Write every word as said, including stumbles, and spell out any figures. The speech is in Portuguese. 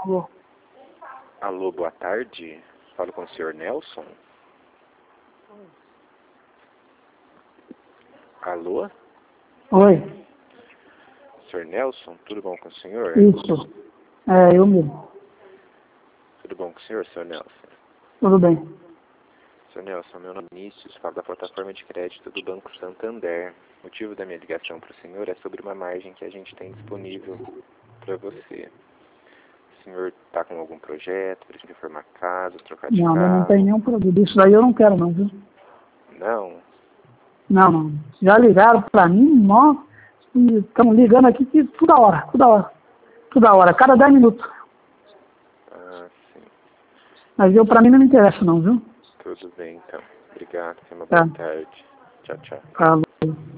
Alô. Alô, boa tarde. Falo com o senhor Nelson. Alô? Oi. senhor Nelson, tudo bom com o senhor? Isso. É, eu mesmo. Tudo bom com o senhor, senhor Nelson? Tudo bem. senhor Nelson, meu nome é Vinícius, falo da plataforma de crédito do Banco Santander. O motivo da minha ligação para o senhor é sobre uma margem que a gente tem disponível para você. O senhor está com algum projeto, para reformar casa, trocar de Não, eu não carro? tenho nenhum produto. Isso daí eu não quero não, viu? Não? Não, não. Já ligaram pra mim, nós estamos ligando aqui que toda hora, toda hora. Toda hora, cada dez minutos. Ah, sim. Mas eu, pra mim, não me interessa não, viu? Tudo bem, então. Obrigado. Tenha uma Tá. boa tarde. Tchau, tchau. Falou.